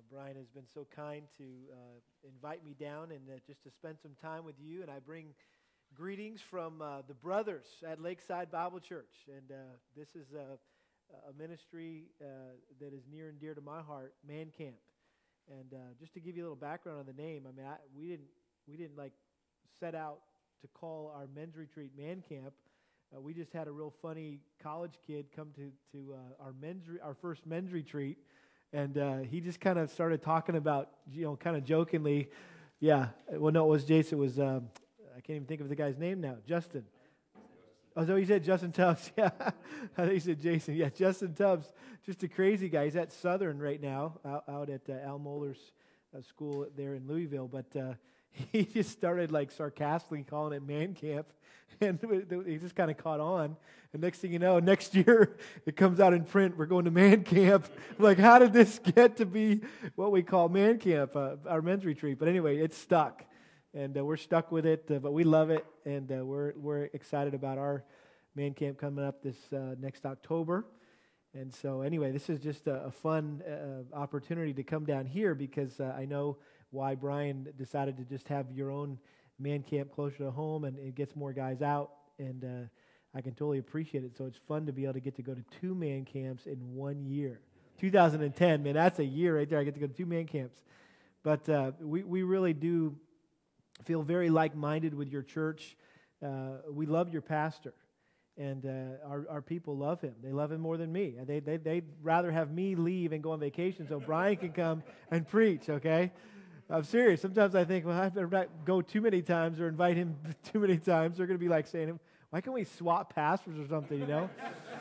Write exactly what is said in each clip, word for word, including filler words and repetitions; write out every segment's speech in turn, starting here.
Brian has been so kind to uh, invite me down and uh, just to spend some time with you. And I bring greetings from uh, the brothers at Lakeside Bible Church. And uh, this is a, a ministry uh, that is near and dear to my heart, Man Camp. And uh, just to give you a little background on the name, I mean, I, we didn't we didn't like set out to call our men's retreat Man Camp. Uh, we just had a real funny college kid come to to uh, our men's re- our first men's retreat. And uh, he just kind of started talking about, you know, kind of jokingly, yeah, well, no, it was Jason, it was, um, I can't even think of the guy's name now, Justin. Oh, so he said Justin Tubbs, yeah. I think he said Jason, yeah, Justin Tubbs, just a crazy guy. He's at Southern right now, out, out at uh, Al Mohler's uh, school there in Louisville, but uh, he just started like sarcastically calling it Man Camp, and he just kind of caught on. And next thing you know, next year it comes out in print, we're going to Man Camp. Like, how did this get to be what we call Man Camp, uh, our men's retreat? But anyway, it's stuck, and uh, we're stuck with it, uh, but we love it, and uh, we're we're excited about our Man Camp coming up this uh, next October. And so anyway, this is just a, a fun uh, opportunity to come down here because uh, I know why Brian decided to just have your own Man Camp closer to home, and it gets more guys out, and uh, I can totally appreciate it. So it's fun to be able to get to go to two Man Camps in one year. two thousand ten, man, that's a year right there. I get to go to two Man Camps. But uh, we, we really do feel very like-minded with your church. Uh, we love your pastor. And uh, our, our people love him. They love him more than me. They, they, they'd rather have me leave and go on vacation so Brian can come and preach, okay? I'm serious. Sometimes I think, well, I better not go too many times or invite him too many times. They're going to be like saying, why can't we swap pastors or something, you know?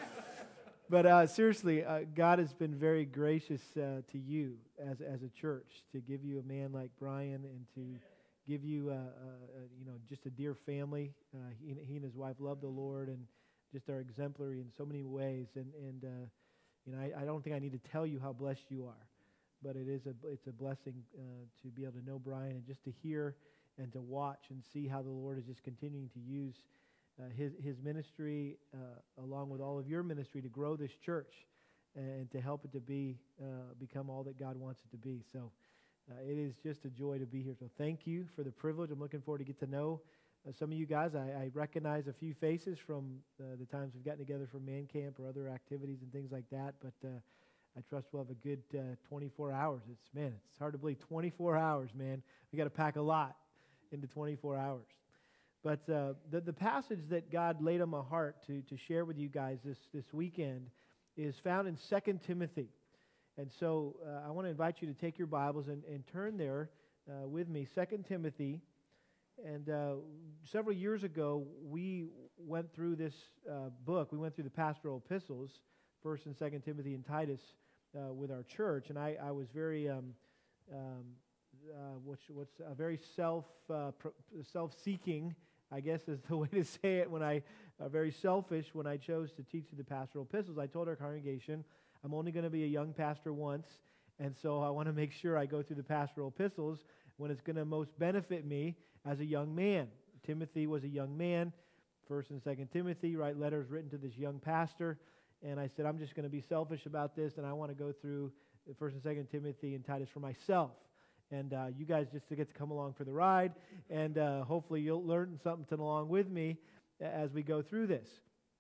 But uh, seriously, uh, God has been very gracious uh, to you as as a church to give you a man like Brian and to give you, uh, uh, you know, just a dear family. Uh, he, he and his wife love the Lord and just are exemplary in so many ways. And, and uh, you know, I, I don't think I need to tell you how blessed you are. But it is a it's a blessing uh, to be able to know Brian and just to hear and to watch and see how the Lord is just continuing to use uh, his his ministry uh, along with all of your ministry to grow this church and to help it to be uh, become all that God wants it to be. So uh, it is just a joy to be here. So thank you for the privilege. I'm looking forward to get to know uh, some of you guys. I, I recognize a few faces from uh, the times we've gotten together for Man Camp or other activities and things like that. But uh, I trust we'll have a good uh, twenty-four hours. It's man, it's hard to believe twenty-four hours, man. We got to pack a lot into twenty-four hours. But uh, the the passage that God laid on my heart to to share with you guys this this weekend is found in Second Timothy. And so uh, I want to invite you to take your Bibles and, and turn there uh, with me, Second Timothy. And uh, several years ago, we went through this uh, book. We went through the pastoral epistles, First and Second Timothy and Titus, uh, with our church. And I, I was very, um, um, uh, what's, what's uh, very self uh, pro- self-seeking, I guess is the way to say it. When I uh, very selfish when I chose to teach the pastoral epistles. I told our congregation, I'm only going to be a young pastor once, and so I want to make sure I go through the pastoral epistles when it's going to most benefit me as a young man. Timothy was a young man. First and Second Timothy, write letters written to this young pastor. And I said, I'm just going to be selfish about this, and I want to go through First and Second Timothy and Titus for myself. And uh, you guys just to get to come along for the ride, and uh, hopefully you'll learn something along with me as we go through this.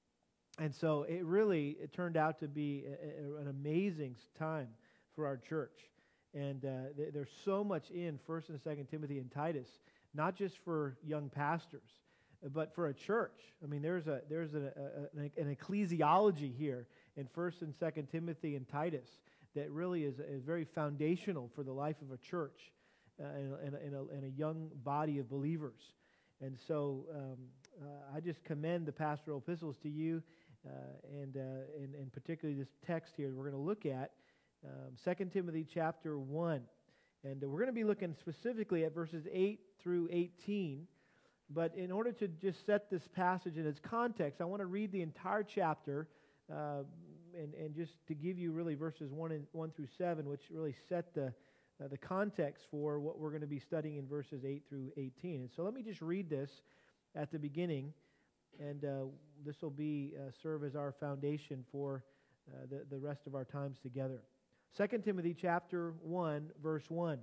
And so it really it turned out to be a, a, an amazing time for our church. And uh, th- there's so much in First and Second Timothy and Titus, not just for young pastors, but for a church. I mean, there's a there's a, a, an ecclesiology here in First and Second Timothy and Titus that really is, is very foundational for the life of a church uh, and, and, a, and a young body of believers. And so um, uh, I just commend the pastoral epistles to you, uh, and, uh, and and particularly this text here we're going to look at, um, Second Timothy chapter one. And we're going to be looking specifically at verses eight through eighteen. But in order to just set this passage in its context, I want to read the entire chapter uh, and, and just to give you really verses one, and, one through seven, which really set the, uh, the context for what we're going to be studying in verses eight through eighteen. And so let me just read this at the beginning, and uh, this will be uh, serve as our foundation for uh, the, the rest of our times together. Second Timothy chapter one, verse one.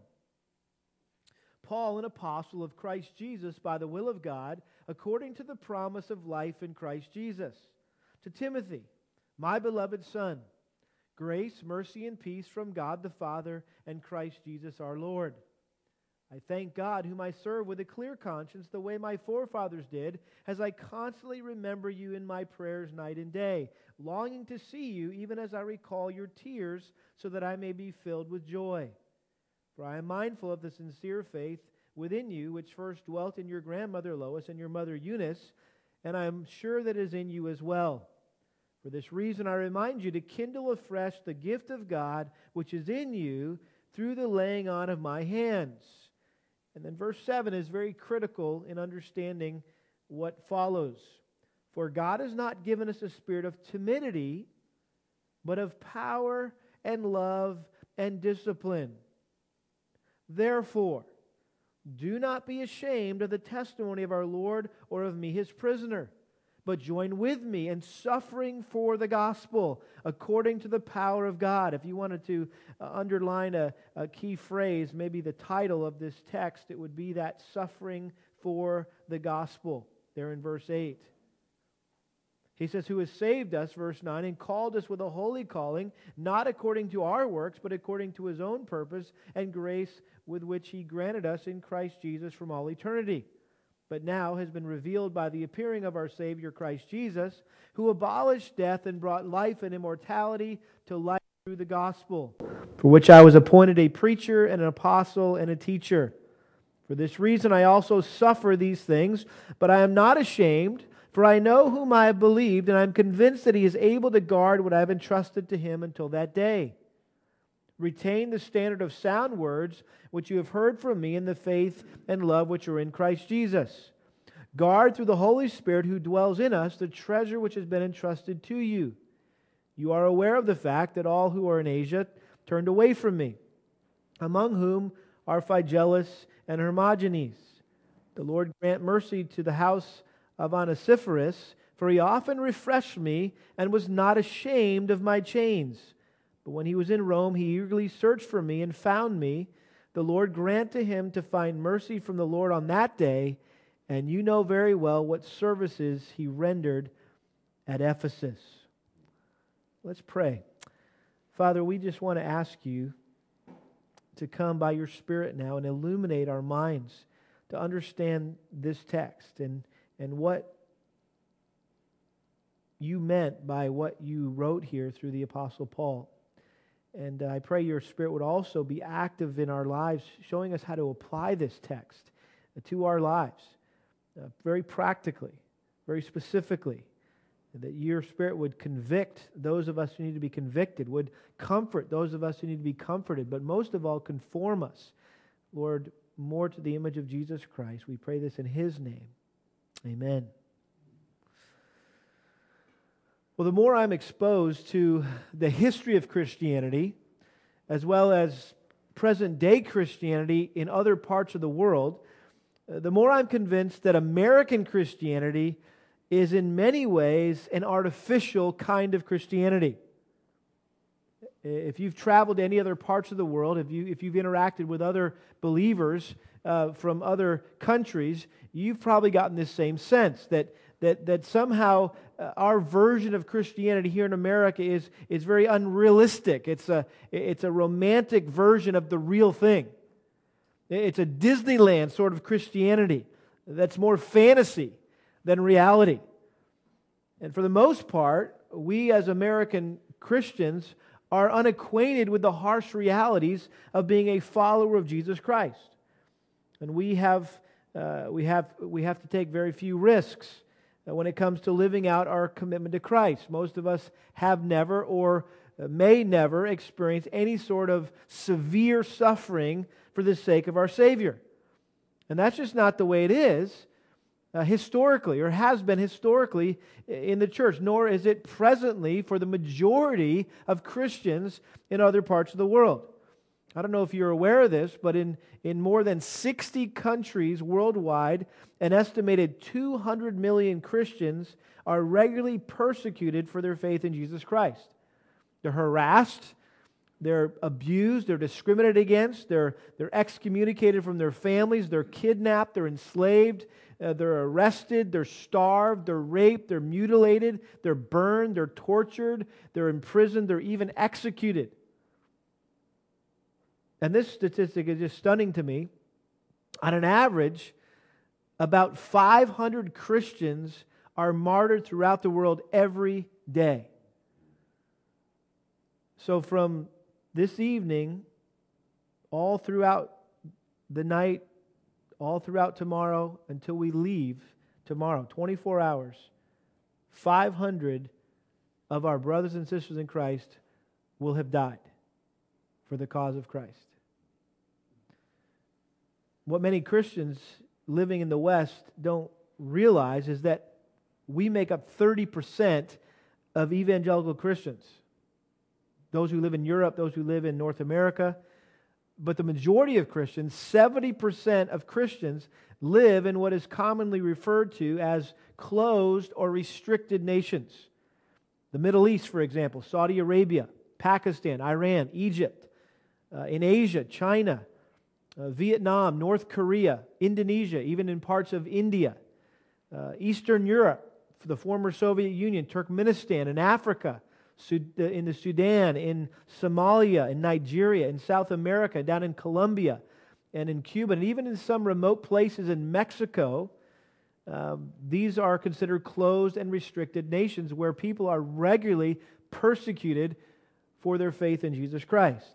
Paul, an apostle of Christ Jesus by the will of God, according to the promise of life in Christ Jesus. To Timothy, my beloved son, grace, mercy, and peace from God the Father and Christ Jesus our Lord. I thank God, whom I serve with a clear conscience, the way my forefathers did, as I constantly remember you in my prayers night and day, longing to see you, even as I recall your tears, so that I may be filled with joy. For I am mindful of the sincere faith within you, which first dwelt in your grandmother Lois and your mother Eunice, and I am sure that it is in you as well. For this reason I remind you to kindle afresh the gift of God which is in you through the laying on of my hands. And then verse seven is very critical in understanding what follows. For God has not given us a spirit of timidity, but of power and love and discipline. Therefore, do not be ashamed of the testimony of our Lord or of me, his prisoner, but join with me in suffering for the gospel according to the power of God. If you wanted to uh, underline a, a key phrase, maybe the title of this text, it would be that suffering for the gospel, there in verse eight. He says, who has saved us, verse nine, and called us with a holy calling, not according to our works, but according to his own purpose and grace with which he granted us in Christ Jesus from all eternity. But now has been revealed by the appearing of our Savior Christ Jesus, who abolished death and brought life and immortality to light through the gospel, for which I was appointed a preacher and an apostle and a teacher. For this reason I also suffer these things, but I am not ashamed, for I know whom I have believed, and I am convinced that he is able to guard what I have entrusted to him until that day. Retain the standard of sound words which you have heard from me in the faith and love which are in Christ Jesus. Guard through the Holy Spirit who dwells in us the treasure which has been entrusted to you. You are aware of the fact that all who are in Asia turned away from me, among whom are Phygelus and Hermogenes. The Lord grant mercy to the house of Onesiphorus, for he often refreshed me and was not ashamed of my chains. But when he was in Rome, he eagerly searched for me and found me. The Lord grant to him to find mercy from the Lord on that day, and you know very well what services he rendered at Ephesus. Let's pray. Father, we just want to ask you to come by your Spirit now and illuminate our minds to understand this text and and what you meant by what you wrote here through the Apostle Paul. And uh, I pray your Spirit would also be active in our lives, showing us how to apply this text to our lives, uh, very practically, very specifically, and that your Spirit would convict those of us who need to be convicted, would comfort those of us who need to be comforted, but most of all, conform us, Lord, more to the image of Jesus Christ. We pray this in His name. Amen. Well, the more I'm exposed to the history of Christianity, as well as present-day Christianity in other parts of the world, the more I'm convinced that American Christianity is in many ways an artificial kind of Christianity. If you've traveled to any other parts of the world, if, you, if you've interacted with other believers uh, from other countries, you've probably gotten this same sense that that that somehow uh, our version of Christianity here in America is is very unrealistic. It's a it's a romantic version of the real thing. It's a Disneyland sort of Christianity that's more fantasy than reality. And for the most part, we as American Christians are unacquainted with the harsh realities of being a follower of Jesus Christ. And we have uh, we have we have to take very few risks when it comes to living out our commitment to Christ. Most of us have never or may never experience any sort of severe suffering for the sake of our Savior. And that's just not the way it is uh, historically, or has been historically in the church, nor is it presently for the majority of Christians in other parts of the world. I don't know if you're aware of this, but in, in more than sixty countries worldwide, an estimated two hundred million Christians are regularly persecuted for their faith in Jesus Christ. They're harassed, they're abused, they're discriminated against, they're, they're excommunicated from their families, they're kidnapped, they're enslaved, uh, they're arrested, they're starved, they're raped, they're mutilated, they're burned, they're tortured, they're imprisoned, they're even executed. And this statistic is just stunning to me. On an average, about five hundred Christians are martyred throughout the world every day. So from this evening, all throughout the night, all throughout tomorrow, until we leave tomorrow, twenty-four hours, five hundred of our brothers and sisters in Christ will have died for the cause of Christ. What many Christians living in the West don't realize is that we make up thirty percent of evangelical Christians. Those who live in Europe, those who live in North America. But the majority of Christians, seventy percent of Christians, live in what is commonly referred to as closed or restricted nations. The Middle East, for example, Saudi Arabia, Pakistan, Iran, Egypt. Uh, in Asia, China, uh, Vietnam, North Korea, Indonesia, even in parts of India. Uh, Eastern Europe, the former Soviet Union, Turkmenistan, and Africa, in the Sudan, in Somalia, in Nigeria, in South America, down in Colombia, and in Cuba, and even in some remote places in Mexico. Um, these are considered closed and restricted nations where people are regularly persecuted for their faith in Jesus Christ.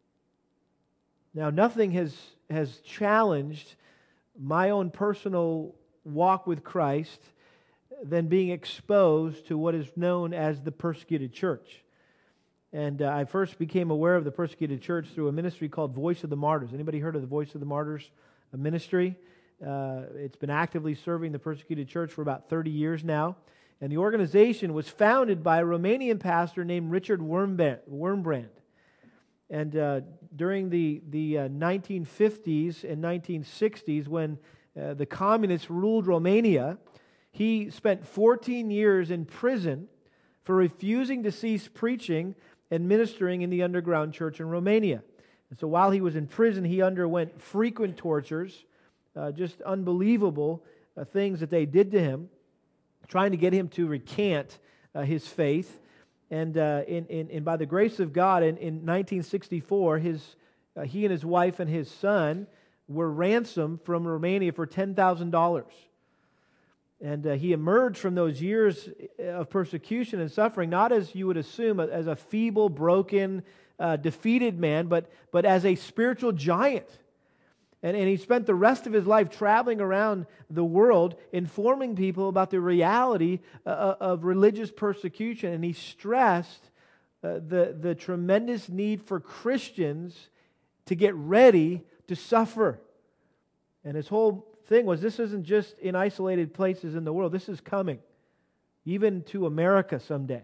Now, nothing has, has challenged my own personal walk with Christ than being exposed to what is known as the persecuted church. And uh, I first became aware of the persecuted church through a ministry called Voice of the Martyrs. Anybody heard of the Voice of the Martyrs ministry? Uh, it's been actively serving the persecuted church for about thirty years now. And the organization was founded by a Romanian pastor named Richard Wurmbrand. And uh, during the, the uh, nineteen fifties and nineteen sixties, when uh, the communists ruled Romania, he spent fourteen years in prison for refusing to cease preaching and ministering in the underground church in Romania. And so while he was in prison, he underwent frequent tortures, uh, just unbelievable uh, things that they did to him, trying to get him to recant uh, his faith. And uh, in, in, in by the grace of God, in, in nineteen sixty-four, his, uh, he and his wife and his son were ransomed from Romania for ten thousand dollars. And uh, he emerged from those years of persecution and suffering, not as you would assume, as a feeble, broken, uh, defeated man, but, but as a spiritual giant. And, and he spent the rest of his life traveling around the world, informing people about the reality uh, of religious persecution. And he stressed uh, the, the tremendous need for Christians to get ready to suffer. And his whole thing was, this isn't just in isolated places in the world. This is coming, even to America someday.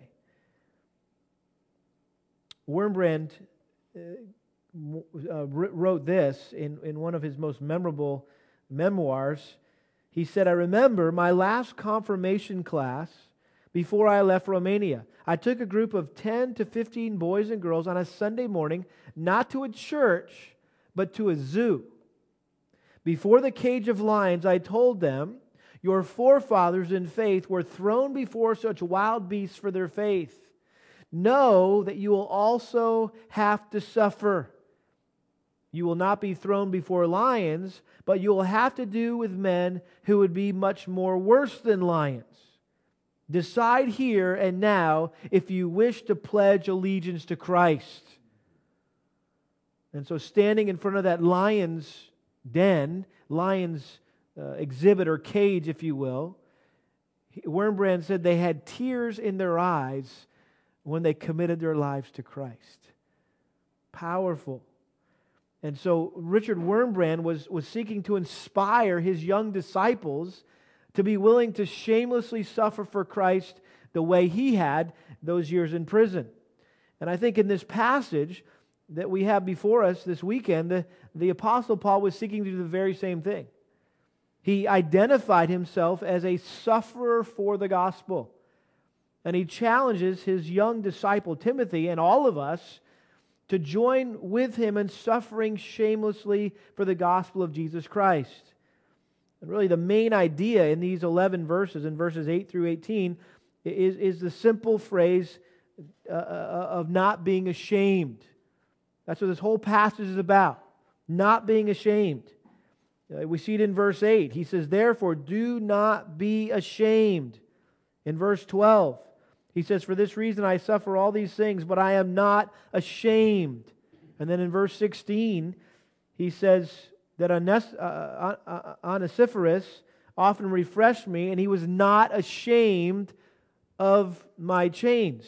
Wurmbrand uh, uh, wrote this in, in one of his most memorable memoirs. He said, "I remember my last confirmation class before I left Romania. I took a group of ten to fifteen boys and girls on a Sunday morning, not to a church, but to a zoo. Before the cage of lions, I told them, your forefathers in faith were thrown before such wild beasts for their faith. Know that you will also have to suffer. You will not be thrown before lions, but you will have to do with men who would be much more worse than lions. Decide here and now if you wish to pledge allegiance to Christ." And so standing in front of that lion's den, lion's uh, exhibit or cage, if you will, Wurmbrand said they had tears in their eyes when they committed their lives to Christ. Powerful. And so Richard Wurmbrand was, was seeking to inspire his young disciples to be willing to shamelessly suffer for Christ the way he had those years in prison. And I think in this passage that we have before us this weekend, the, the Apostle Paul was seeking to do the very same thing. He identified himself as a sufferer for the gospel. And he challenges his young disciple Timothy and all of us to join with him in suffering shamelessly for the gospel of Jesus Christ. And really the main idea in these eleven verses, in verses eight through eighteen, is, is the simple phrase uh, of not being ashamed. That's what this whole passage is about, not being ashamed. Uh, we see it in verse eight. He says, therefore, do not be ashamed. In verse twelve, he says, for this reason I suffer all these things, but I am not ashamed. And then in verse sixteen, he says that Onesiphorus often refreshed me, and he was not ashamed of my chains.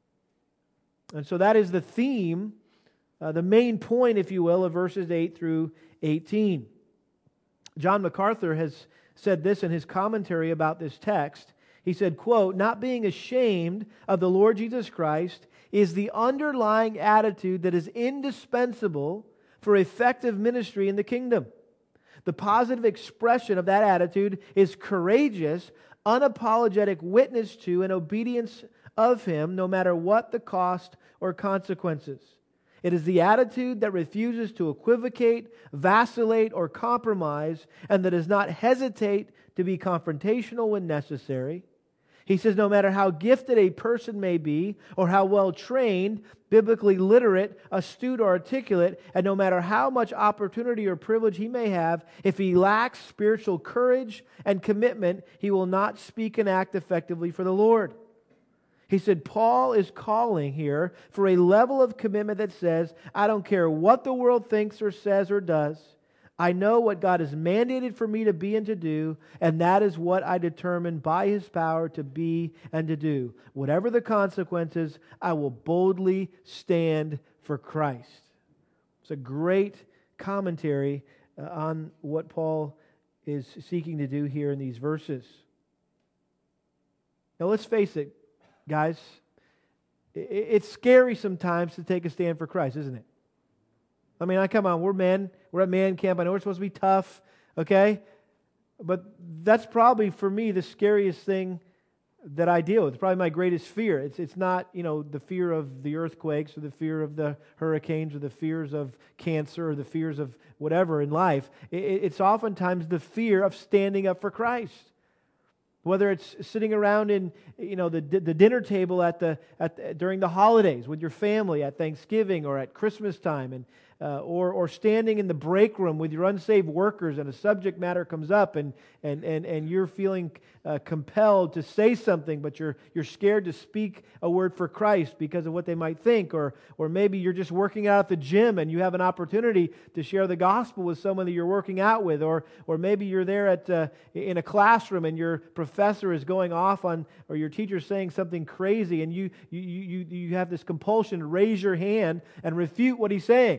And so that is the theme, uh, the main point, if you will, of verses eight through eighteen. John MacArthur has said this in his commentary about this text. He said, quote, not being ashamed of the Lord Jesus Christ is the underlying attitude that is indispensable for effective ministry in the kingdom. The positive expression of that attitude is courageous, unapologetic witness to and obedience of Him, no matter what the cost or consequences. It is the attitude that refuses to equivocate, vacillate, or compromise, and that does not hesitate to be confrontational when necessary. He says no matter how gifted a person may be, or how well trained, biblically literate, astute, or articulate, and no matter how much opportunity or privilege he may have, if he lacks spiritual courage and commitment, he will not speak and act effectively for the Lord. He said Paul is calling here for a level of commitment that says, I don't care what the world thinks or says or does. I know what God has mandated for me to be and to do, and that is what I determine by His power to be and to do. Whatever the consequences, I will boldly stand for Christ. It's a great commentary uh, on what Paul is seeking to do here in these verses. Now let's face it, guys, it's scary sometimes to take a stand for Christ, isn't it? I mean, I come on, we're men, we're at man camp, I know we're supposed to be tough, okay? But that's probably, for me, the scariest thing that I deal with. It's probably my greatest fear. It's it's not, you know, the fear of the earthquakes or the fear of the hurricanes or the fears of cancer or the fears of whatever in life. It, it's oftentimes the fear of standing up for Christ. Whether it's sitting around in, you know, the the dinner table at the at the, during the holidays with your family at Thanksgiving or at Christmas time, and uh, or or standing in the break room with your unsaved workers, and a subject matter comes up, and and and and you're feeling uh, compelled to say something, but you're you're scared to speak a word for Christ because of what they might think, or or maybe you're just working out at the gym and you have an opportunity to share the gospel with someone that you're working out with, or or maybe you're there at uh, in a classroom and your professor is going off on, or your teacher's saying something crazy, and you you you you have this compulsion to raise your hand and refute what he's saying.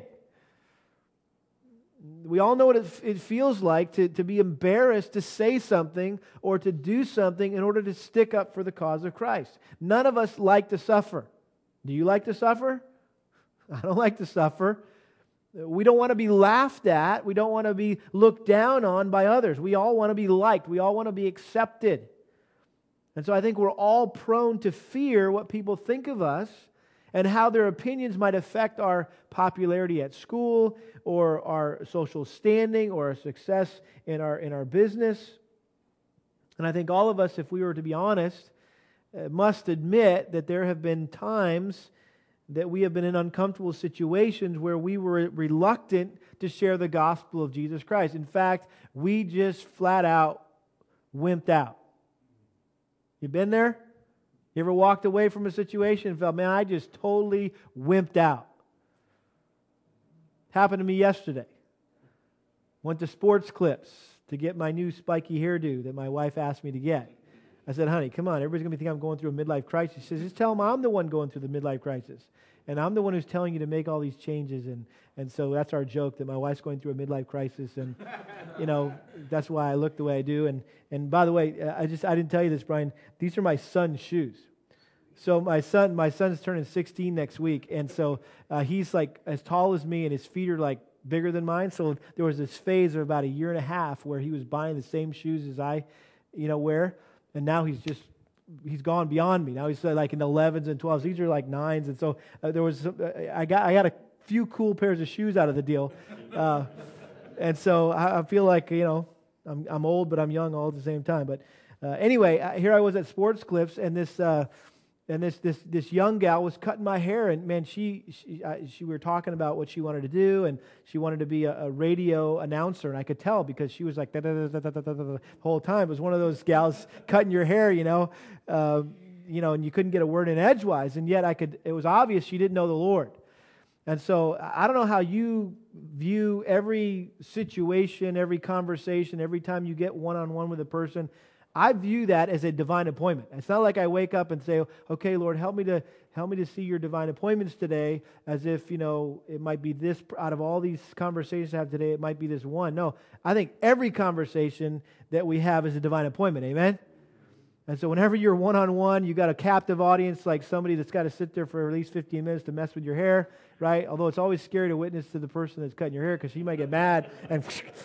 We all know what it, it feels like to, to be embarrassed to say something or to do something in order to stick up for the cause of Christ. None of us like to suffer. Do you like to suffer? I don't like to suffer. We don't want to be laughed at. We don't want to be looked down on by others. We all want to be liked. We all want to be accepted. And so I think we're all prone to fear what people think of us and how their opinions might affect our popularity at school, or our social standing, or our success in our in our business. And I think all of us, if we were to be honest, uh, must admit that there have been times that we have been in uncomfortable situations where we were reluctant to share the gospel of Jesus Christ. In fact, we just flat out wimped out. You been there? You ever walked away from a situation and felt, man, I just totally wimped out? Happened to me yesterday. Went to Sports Clips to get my new spiky hairdo that my wife asked me to get. I said, honey, come on, everybody's going to think I'm going through a midlife crisis. She says, just tell them I'm the one going through the midlife crisis. And I'm the one who's telling you to make all these changes. And, and so that's our joke, that my wife's going through a midlife crisis. And, you know, that's why I look the way I do. And, and by the way, I just I didn't tell you this, Brian. These are my son's shoes. So my son, my son's turning sixteen next week, and so uh, he's like as tall as me, and his feet are like bigger than mine. So there was this phase of about a year and a half where he was buying the same shoes as I, you know, wear, and now he's just he's gone beyond me. Now he's uh, like in the elevens and twelves. These are like nines, and so uh, there was uh, I got I got to few cool pairs of shoes out of the deal. Uh, and so I, I feel like, you know, I'm, I'm old, but I'm young all at the same time. But uh, anyway, uh, here I was at Sports Clips, and this uh, and this this this young gal was cutting my hair, and man, she she, uh, she we were talking about what she wanted to do, and she wanted to be a, a radio announcer, and I could tell because she was like da, da, da, da, da, da, da, da, the whole time. It was one of those gals cutting your hair, you know, uh, you know, and you couldn't get a word in edgewise, and yet I could. It was obvious she didn't know the Lord. And so I don't know how you view every situation, every conversation, every time you get one-on-one with a person. I view that as a divine appointment. It's not like I wake up and say, okay, Lord, help me to help me to see your divine appointments today, as if, you know, it might be this, out of all these conversations I have today, it might be this one. No, I think every conversation that we have is a divine appointment. Amen? And so whenever you're one-on-one, you got a captive audience, like somebody that's got to sit there for at least fifteen minutes to mess with your hair, right? Although it's always scary to witness to the person that's cutting your hair because she might get mad and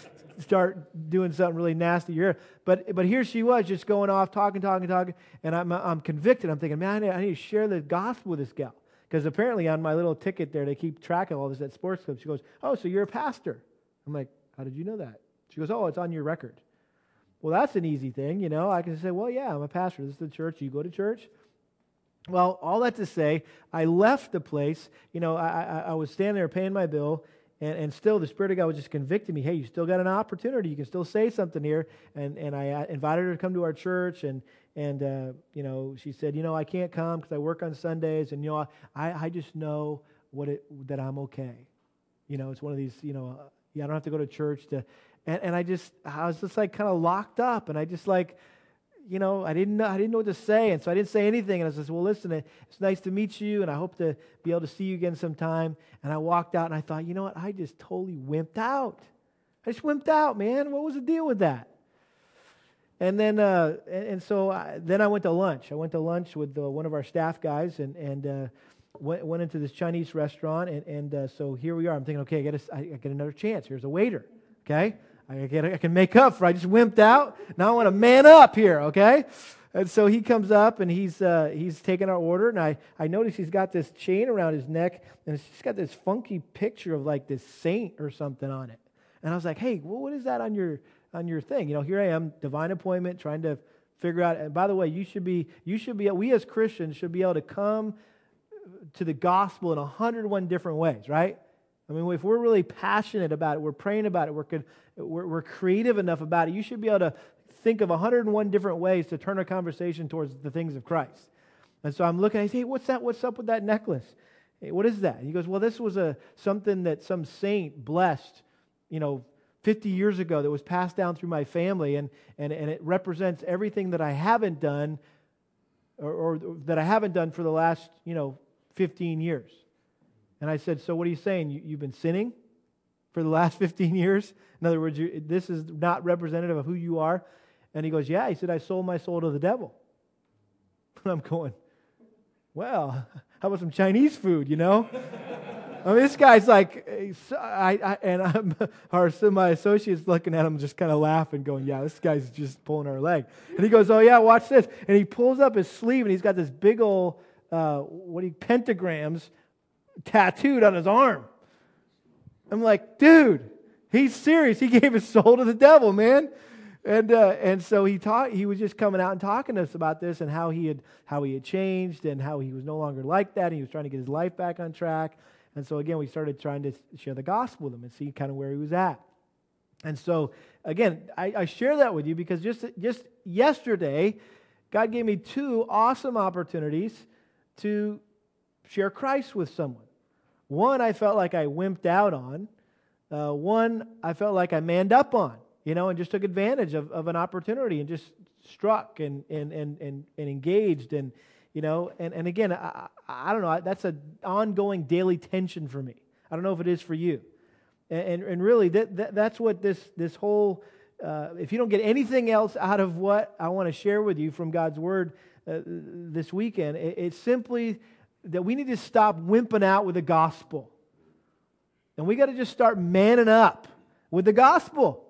start doing something really nasty to your hair. But but here she was just going off, talking, talking, talking, and I'm I'm convicted. I'm thinking, man, I need, I need to share the gospel with this gal. Because apparently on my little ticket there, they keep track of all this at Sports Club. She goes, oh, so you're a pastor. I'm like, how did you know that? She goes, oh, it's on your record. Well, that's an easy thing, you know. I can say, well, yeah, I'm a pastor. This is the church. You go to church. Well, all that to say, I left the place. You know, I, I, I was standing there paying my bill, and, and still the Spirit of God was just convicting me. Hey, you still got an opportunity. You can still say something here. And and I invited her to come to our church, and and uh, you know, she said, you know, I can't come because I work on Sundays, and you know, I I just know what it that I'm okay. You know, it's one of these, you know, uh, yeah, I don't have to go to church to. And, and I just, I was just like kind of locked up, and I just like, you know, I didn't know, I didn't know what to say, and so I didn't say anything. And I said, well, listen, it's nice to meet you, and I hope to be able to see you again sometime. And I walked out, and I thought, you know what, I just totally wimped out. I just wimped out, man. What was the deal with that? And then, uh, and, and so I, then I went to lunch. I went to lunch with uh, one of our staff guys, and and uh, went, went into this Chinese restaurant, and and uh, so here we are. I'm thinking, okay, I get a, I get another chance. Here's a waiter, okay. I, get, I can make up for I just wimped out. Now I want to man up here, okay? And so he comes up, and he's uh, he's taking our order, and I, I notice he's got this chain around his neck, and it's just got this funky picture of like this saint or something on it. And I was like, hey, well, what is that on your on your thing? You know, here I am, divine appointment, trying to figure out. And by the way, you should be you should be we as Christians should be able to come to the gospel in a hundred and one different ways, right? I mean, if we're really passionate about it, we're praying about it, we're, we're, we're creative enough about it, you should be able to think of one hundred and one different ways to turn a conversation towards the things of Christ. And so I'm looking, I say, hey, what's that? What's up with that necklace? Hey, what is that? And he goes, well, this was a something that some saint blessed, you know, fifty years ago that was passed down through my family, and, and, and it represents everything that I haven't done, or, or that I haven't done for the last, you know, fifteen years. And I said, so what are you saying? You, you've been sinning for the last fifteen years? In other words, you, this is not representative of who you are? And he goes, yeah. He said, I sold my soul to the devil. And I'm going, well, how about some Chinese food, you know? I mean, this guy's like, I, I and I'm, our, some of my associates looking at him just kind of laughing, going, yeah, this guy's just pulling our leg. And he goes, oh yeah, watch this. And he pulls up his sleeve, and he's got this big old, uh, what do you, pentagrams, tattooed on his arm. I'm like, dude, he's serious. He gave his soul to the devil, man. And uh, and so he taught. He was just coming out and talking to us about this, and how he had how he had changed, and how he was no longer like that. And he was trying to get his life back on track. And so again, we started trying to share the gospel with him and see kind of where he was at. And so again, I, I share that with you because just just yesterday, God gave me two awesome opportunities to share Christ with someone. One I felt like I wimped out on. Uh, one I felt like I manned up on, you know, and just took advantage of, of an opportunity and just struck and and and and, and engaged and, you know, and, and again, I, I don't know, that's an ongoing daily tension for me. I don't know if it is for you. And and, and really, that, that that's what this this whole, uh, if you don't get anything else out of what I want to share with you from God's Word uh, this weekend, it, it's simply that we need to stop wimping out with the gospel. And we got to just start manning up with the gospel.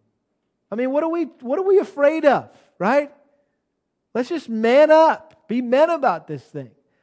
I mean, what are we what are we afraid of, right? Let's just man up. Be men about this thing.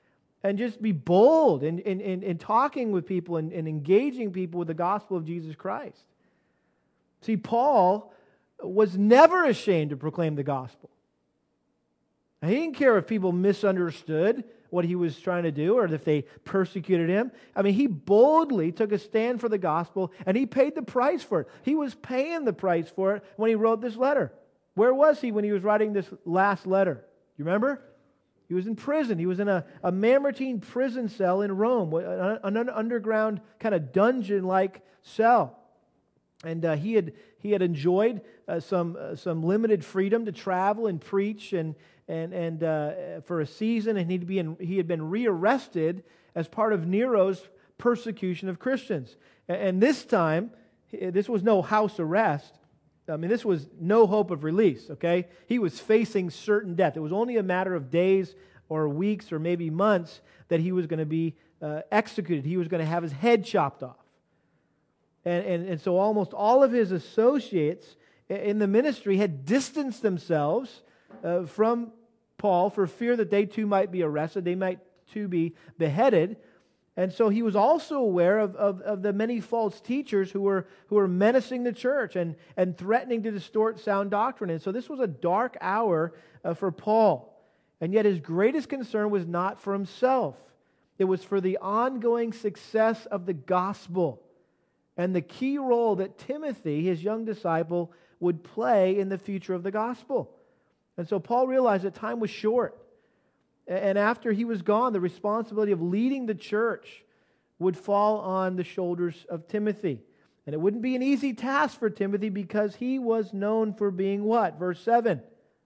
and just be bold in, in, in, in talking with people and, and engaging people with the gospel of Jesus Christ. See, Paul was never ashamed to proclaim the gospel. Now, he didn't care if people misunderstood what he was trying to do or if they persecuted him. I mean, he boldly took a stand for the gospel, and he paid the price for it. He was paying the price for it when he wrote this letter. Where was he when he was writing this last letter? You remember? He was in prison. He was in a, a Mamertine prison cell in Rome, an, an underground kind of dungeon-like cell. And uh, he had he had enjoyed uh, some uh, some limited freedom to travel and preach and and and uh, for a season, and he'd be in, he had been rearrested as part of Nero's persecution of Christians. And, and this time, this was no house arrest. I mean, this was no hope of release. Okay, he was facing certain death. It was only a matter of days or weeks or maybe months that he was going to be uh, executed. He was going to have his head chopped off. And, and, and so almost all of his associates in the ministry had distanced themselves uh, from Paul for fear that they too might be arrested, they might too be beheaded. And so he was also aware of, of, of the many false teachers who were, who were menacing the church and, and threatening to distort sound doctrine. And so this was a dark hour uh, for Paul. And yet his greatest concern was not for himself. It was for the ongoing success of the gospel and the key role that Timothy, his young disciple, would play in the future of the gospel. And so Paul realized that time was short. And after he was gone, the responsibility of leading the church would fall on the shoulders of Timothy. And it wouldn't be an easy task for Timothy because he was known for being what? Verse seven.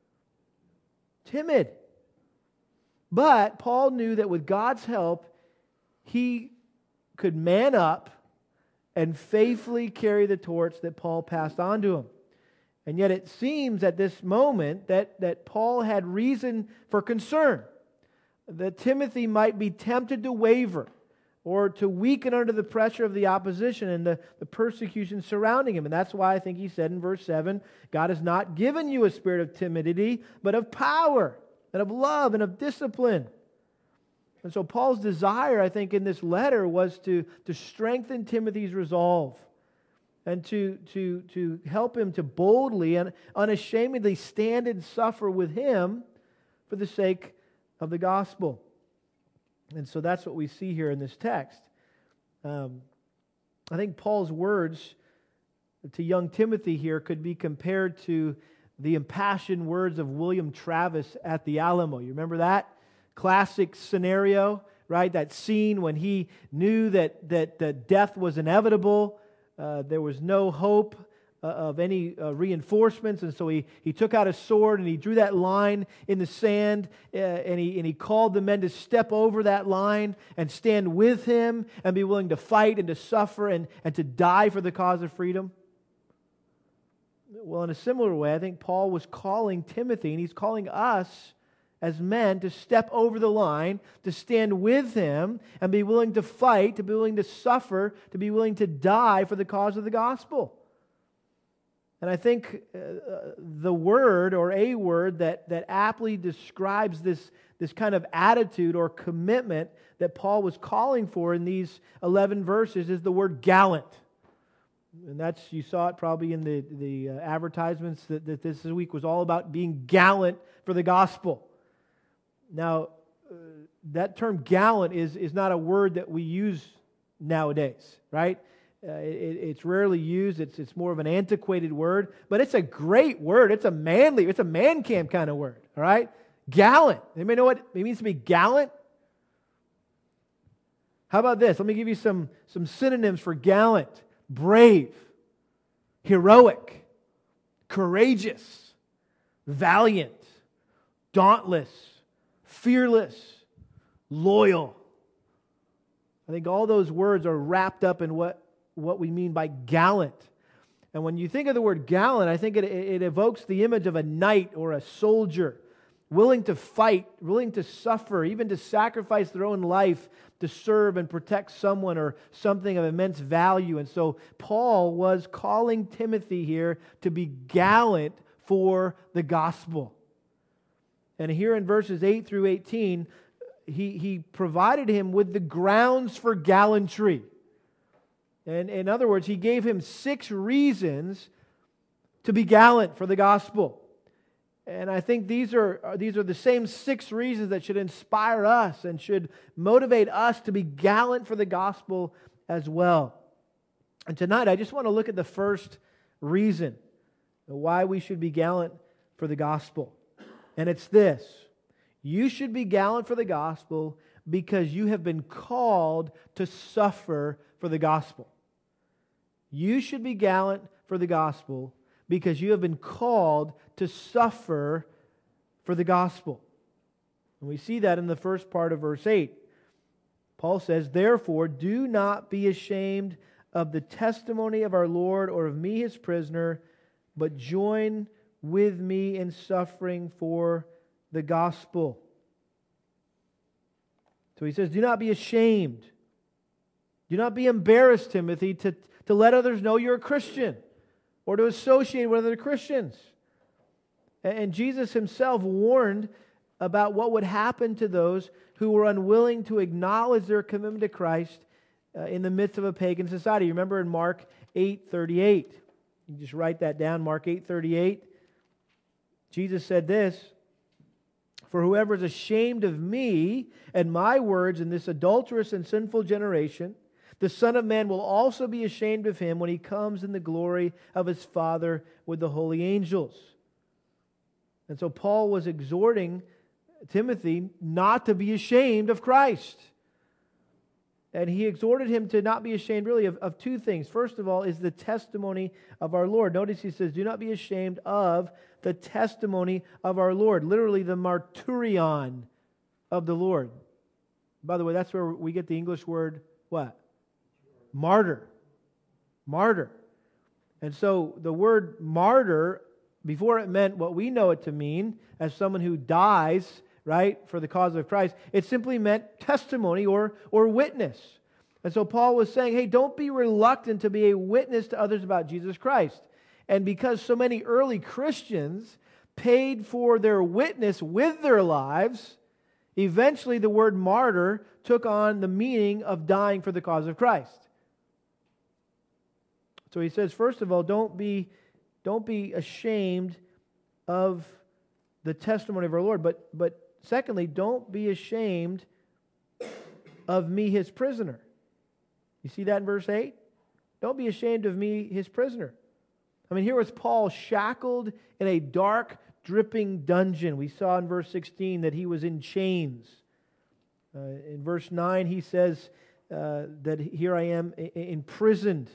Timid. But Paul knew that with God's help, he could man up and faithfully carry the torch that Paul passed on to him. And yet it seems at this moment that, that Paul had reason for concern, that Timothy might be tempted to waver or to weaken under the pressure of the opposition and the, the persecution surrounding him. And that's why I think he said in verse seven, God has not given you a spirit of timidity, but of power and of love and of discipline. And so Paul's desire, I think, in this letter was to, to strengthen Timothy's resolve and to, to, to help him to boldly and unashamedly stand and suffer with him for the sake of the gospel. And so that's what we see here in this text. Um, I think Paul's words to young Timothy here could be compared to the impassioned words of William Travis at the Alamo. You remember that? Classic scenario, right? That scene when he knew that, that, that death was inevitable. Uh, there was no hope uh, of any uh, reinforcements. And so he, he took out a sword and he drew that line in the sand uh, and, he, and he called the men to step over that line and stand with him and be willing to fight and to suffer and, and to die for the cause of freedom. Well, in a similar way, I think Paul was calling Timothy, and he's calling us as men to step over the line, to stand with him and be willing to fight, to be willing to suffer, to be willing to die for the cause of the gospel. And I think uh, the word or a word that, that aptly describes this, this kind of attitude or commitment that Paul was calling for in these eleven verses is the word gallant. And that's, you saw it probably in the, the uh, advertisements that, that this week was all about being gallant for the gospel. Now, uh, that term gallant is, is not a word that we use nowadays, right? Uh, it, it's rarely used. It's, it's more of an antiquated word, but it's a great word. It's a manly, it's a man camp kind of word, all right? Gallant. Anybody know what it means to be gallant? How about this? Let me give you some, some synonyms for gallant. Brave, heroic, courageous, valiant, dauntless, fearless, loyal. I think all those words are wrapped up in what, what we mean by gallant. And when you think of the word gallant, I think it, it evokes the image of a knight or a soldier, willing to fight, willing to suffer, even to sacrifice their own life to serve and protect someone or something of immense value. And so Paul was calling Timothy here to be gallant for the gospel. And here in verses eight through eighteen, he, he provided him with the grounds for gallantry. And in other words, he gave him six reasons to be gallant for the gospel. And I think these are, these are the same six reasons that should inspire us and should motivate us to be gallant for the gospel as well. And tonight, I just want to look at the first reason why we should be gallant for the gospel. And it's this: you should be gallant for the gospel because you have been called to suffer for the gospel. You should be gallant for the gospel because you have been called to suffer for the gospel. And we see that in the first part of verse eight. Paul says, "Therefore, do not be ashamed of the testimony of our Lord or of me, his prisoner, but join with me in suffering for the gospel." So he says, do not be ashamed. Do not be embarrassed, Timothy, to, to let others know you're a Christian or to associate with other Christians. And Jesus himself warned about what would happen to those who were unwilling to acknowledge their commitment to Christ uh, in the midst of a pagan society. You remember in Mark eight thirty-eight. You just write that down, Mark eight thirty-eight. Jesus said this: "For whoever is ashamed of me and my words in this adulterous and sinful generation, the Son of Man will also be ashamed of him when he comes in the glory of his Father with the holy angels." And so Paul was exhorting Timothy not to be ashamed of Christ. And he exhorted him to not be ashamed really of, of two things. First of all is the testimony of our Lord. Notice he says, do not be ashamed of the testimony of our Lord. Literally the martyrion of the Lord. By the way, that's where we get the English word, what? Martyr. Martyr. And so the word martyr, before it meant what we know it to mean, as someone who dies, right, for the cause of Christ, it simply meant testimony or, or witness. And so Paul was saying, hey, don't be reluctant to be a witness to others about Jesus Christ. And because so many early Christians paid for their witness with their lives, eventually the word martyr took on the meaning of dying for the cause of Christ. So he says, first of all, don't be, don't be ashamed of the testimony of our Lord. But, but secondly, don't be ashamed of me, his prisoner. You see that in verse eight? Don't be ashamed of me, his prisoner. I mean, here was Paul shackled in a dark, dripping dungeon. We saw in verse sixteen that he was in chains. Uh, in verse nine, he says uh, that here I am imprisoned.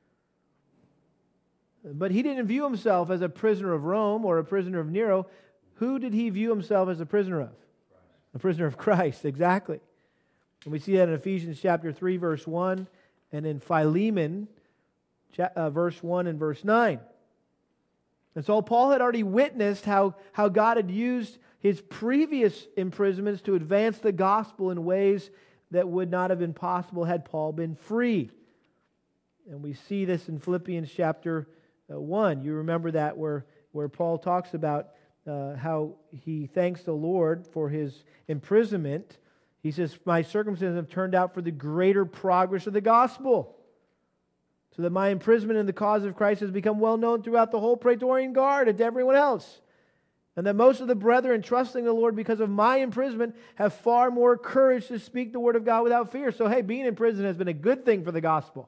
But he didn't view himself as a prisoner of Rome or a prisoner of Nero. Who did he view himself as a prisoner of? Christ. A prisoner of Christ, exactly. And we see that in Ephesians chapter three, verse one, and in Philemon, uh, verse one and verse nine. And so Paul had already witnessed how, how God had used his previous imprisonments to advance the gospel in ways that would not have been possible had Paul been free. And we see this in Philippians chapter uh, one. You remember that where, where Paul talks about uh, how he thanks the Lord for his imprisonment. He says, my circumstances have turned out for the greater progress of the gospel, so that my imprisonment in the cause of Christ has become well known throughout the whole Praetorian Guard and to everyone else. And that most of the brethren, trusting the Lord because of my imprisonment, have far more courage to speak the word of God without fear. So hey, being in prison has been a good thing for the gospel.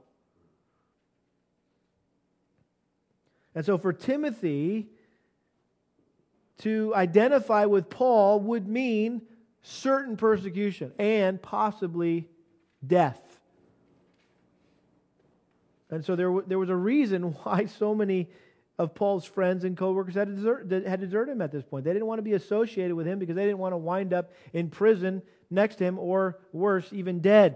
And so for Timothy to identify with Paul would mean certain persecution and possibly death. And so there, w- there was a reason why so many of Paul's friends and co-workers had, desert, had deserted him at this point. They didn't want to be associated with him because they didn't want to wind up in prison next to him, or worse, even dead.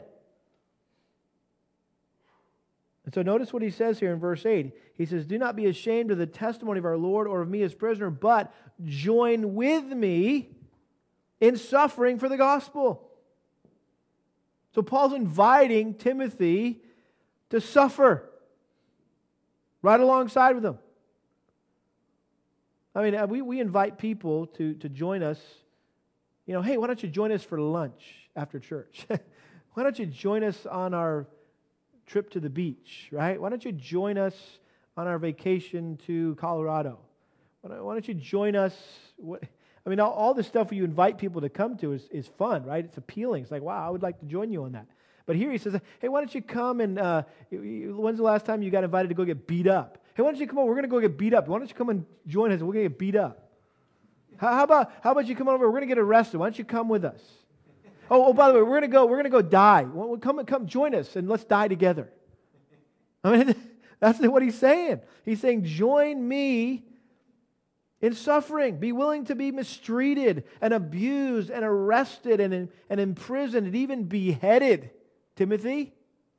And so notice what he says here in verse eight. He says, do not be ashamed of the testimony of our Lord or of me as prisoner, but join with me in suffering for the gospel. So Paul's inviting Timothy to suffer right alongside with him. I mean, we, we invite people to, to join us you know, hey, why don't you join us for lunch after church? Why don't you join us on our trip to the beach, right? Why don't you join us on our vacation to Colorado? Why don't, why don't you join us? What, I mean, all, all the stuff you invite people to come to is, is fun, right? It's appealing. It's like, wow, I would like to join you on that. But here he says, hey, why don't you come and, uh, when's the last time you got invited to go get beat up? Hey, why don't you come over? We're going to go get beat up. Why don't you come and join us? We're going to get beat up. How, how about how about you come over? We're going to get arrested. Why don't you come with us? Oh, oh, by the way, we're going to go. We're going to go die. Well, come and come join us and let's die together. I mean, that's what he's saying. He's saying, join me in suffering. Be willing to be mistreated and abused and arrested and, and imprisoned and even beheaded, Timothy.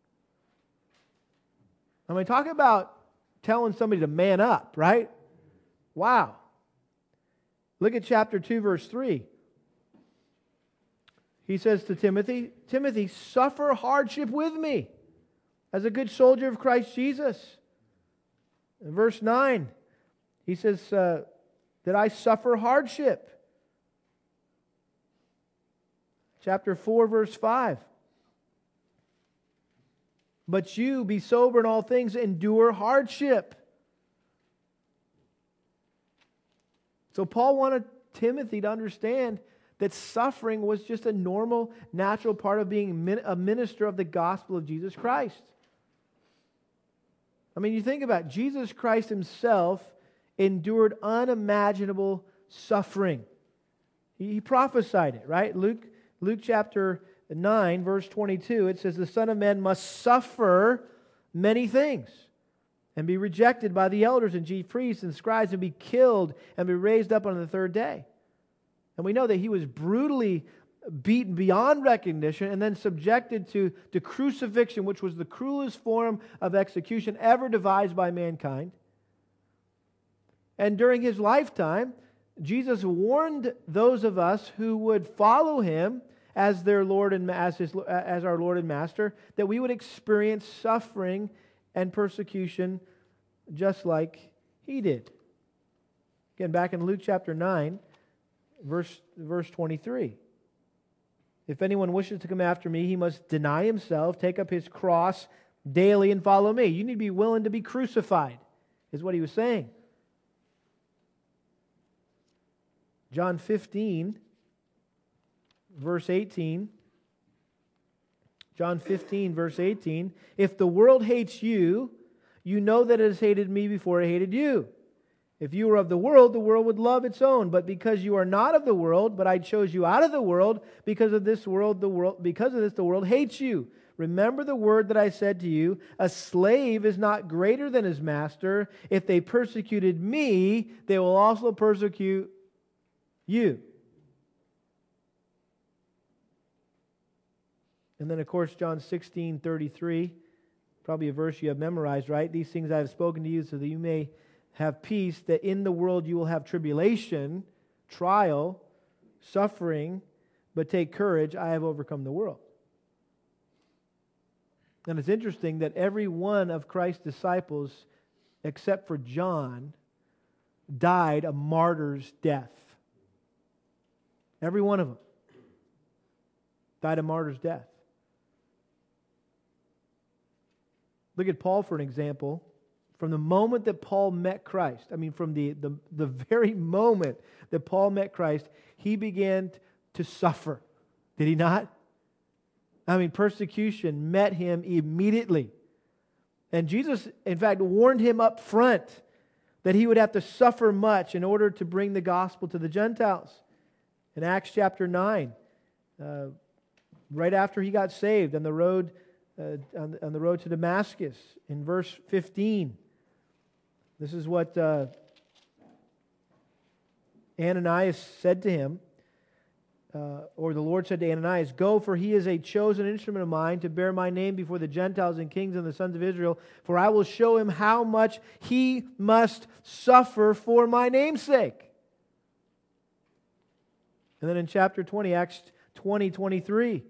I mean, talk about telling somebody to man up, right? Wow. Look at chapter two, verse three. He says to Timothy, Timothy, suffer hardship with me as a good soldier of Christ Jesus. In verse nine, he says uh, that I suffer hardship. Chapter four, verse five. But you, be sober in all things, endure hardship. So Paul wanted Timothy to understand that suffering was just a normal, natural part of being a minister of the gospel of Jesus Christ. I mean, you think about it, Jesus Christ himself endured unimaginable suffering. He, he prophesied it, right? Luke, Luke chapter nine, verse twenty-two, it says, the Son of Man must suffer many things and be rejected by the elders and chief priests and scribes and be killed and be raised up on the third day. And we know that he was brutally beaten beyond recognition and then subjected to, to crucifixion, which was the cruelest form of execution ever devised by mankind. And during his lifetime, Jesus warned those of us who would follow him as their Lord and as his as our Lord and Master, that we would experience suffering and persecution just like he did. Again, back in Luke chapter nine, verse verse twenty-three. If anyone wishes to come after me, he must deny himself, take up his cross daily and follow me. You need to be willing to be crucified, is what he was saying. John fifteen, verse eighteen. John fifteen, verse eighteen. If the world hates you, you know that it has hated me before it hated you. If you were of the world, the world would love its own. But because you are not of the world, but I chose you out of the world, because of this world, the world, because of this, the world hates you. Remember the word that I said to you, a slave is not greater than his master. If they persecuted me, they will also persecute you. And then, of course, John sixteen thirty-three, probably a verse you have memorized, right? These things I have spoken to you so that you may have peace, that in the world you will have tribulation, trial, suffering, but take courage, I have overcome the world. And it's interesting that every one of Christ's disciples, except for John, died a martyr's death. Every one of them died a martyr's death. Look at Paul for an example. From the moment that Paul met Christ, I mean from the, the, the very moment that Paul met Christ, he began to suffer. Did he not? I mean, persecution met him immediately. And Jesus, in fact, warned him up front that he would have to suffer much in order to bring the gospel to the Gentiles. In Acts chapter nine, uh, right after he got saved on the road uh, on, on the road to Damascus, in verse fifteen, this is what uh, Ananias said to him, uh, or the Lord said to Ananias, "Go, for he is a chosen instrument of mine to bear my name before the Gentiles and kings and the sons of Israel, for I will show him how much he must suffer for my name's sake." And then in chapter twenty, Acts twenty, twenty-three,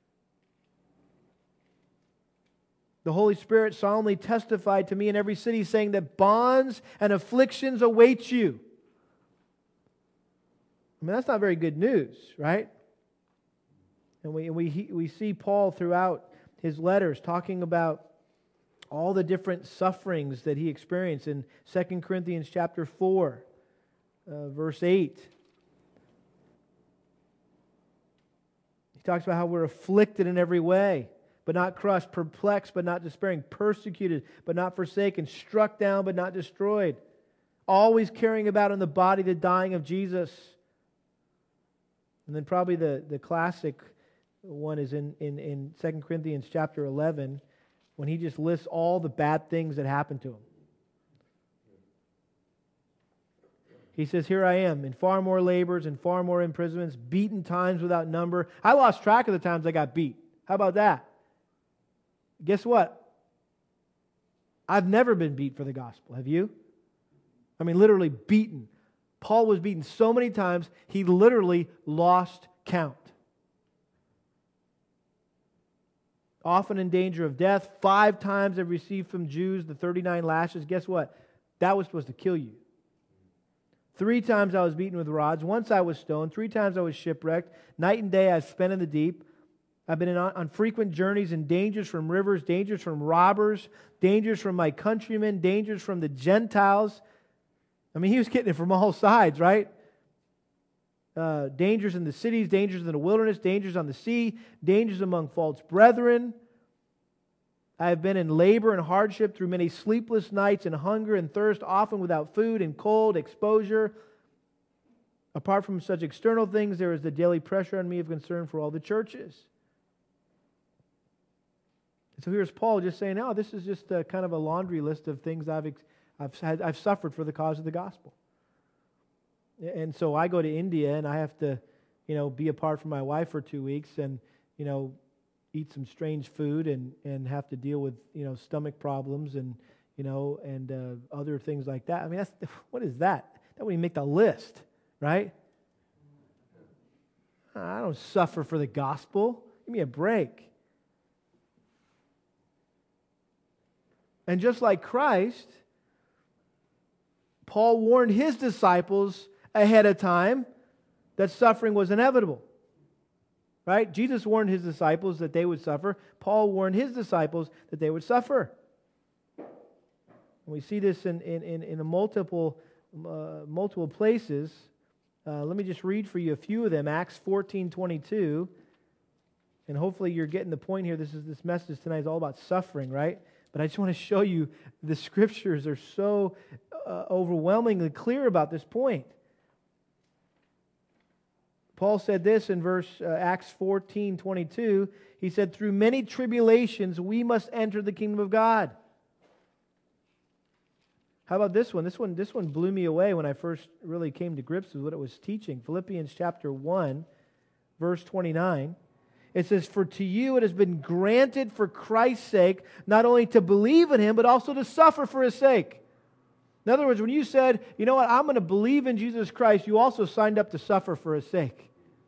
the Holy Spirit solemnly testified to me in every city, saying that bonds and afflictions await you. I mean, that's not very good news, right? And we, we, we see Paul throughout his letters talking about all the different sufferings that he experienced in Second Corinthians chapter four, uh, verse eight. He talks about how we're afflicted in every way, but not crushed, perplexed, but not despairing, persecuted, but not forsaken, struck down, but not destroyed, always carrying about in the body the dying of Jesus. And then probably the, the classic one is in, in, in Second Corinthians chapter eleven, when he just lists all the bad things that happened to him. He says, here I am, in far more labors and far more imprisonments, beaten times without number. I lost track of the times I got beat. How about that? Guess what? I've never been beat for the gospel. Have you? I mean, literally beaten. Paul was beaten so many times, he literally lost count. Often in danger of death. Five times I've received from Jews the thirty-nine lashes. Guess what? That was supposed to kill you. Three times I was beaten with rods. Once I was stoned. Three times I was shipwrecked. Night and day I've spent in the deep. I've been on, on frequent journeys and dangers from rivers, dangers from robbers, dangers from my countrymen, dangers from the Gentiles. I mean, he was getting it from all sides, right? Uh, dangers in the cities, dangers in the wilderness, dangers on the sea, dangers among false brethren. I have been in labor and hardship through many sleepless nights and hunger and thirst, often without food and cold, exposure. Apart from such external things, there is the daily pressure on me of concern for all the churches. And so here's Paul just saying, "Oh, this is just a kind of a laundry list of things I've I've had, I've suffered for the cause of the gospel." And so I go to India and I have to, you know, be apart from my wife for two weeks and, you know, eat some strange food and, and have to deal with, you know, stomach problems and, you know, and uh, other things like that. I mean, that's, what is that? That wouldn't even make the list, right? I don't suffer for the gospel. Give me a break. And just like Christ, Paul warned his disciples ahead of time that suffering was inevitable. Right? Jesus warned his disciples that they would suffer. Paul warned his disciples that they would suffer. And we see this in, in, in, in a multiple, uh, multiple places. Uh, let me just read for you a few of them. Acts fourteen twenty-two. And hopefully you're getting the point here. This is this message tonight is all about suffering, right? But I just want to show you the Scriptures are so uh, overwhelmingly clear about this point. Paul said this in verse uh, Acts fourteen twenty-two. He said, "Through many tribulations we must enter the kingdom of God." How about this one? This one, this one blew me away when I first really came to grips with what it was teaching. Philippians chapter one, verse twenty-nine. It says, "For to you it has been granted for Christ's sake, not only to believe in Him, but also to suffer for His sake." In other words, when you said, you know what, I'm going to believe in Jesus Christ, you also signed up to suffer for His sake.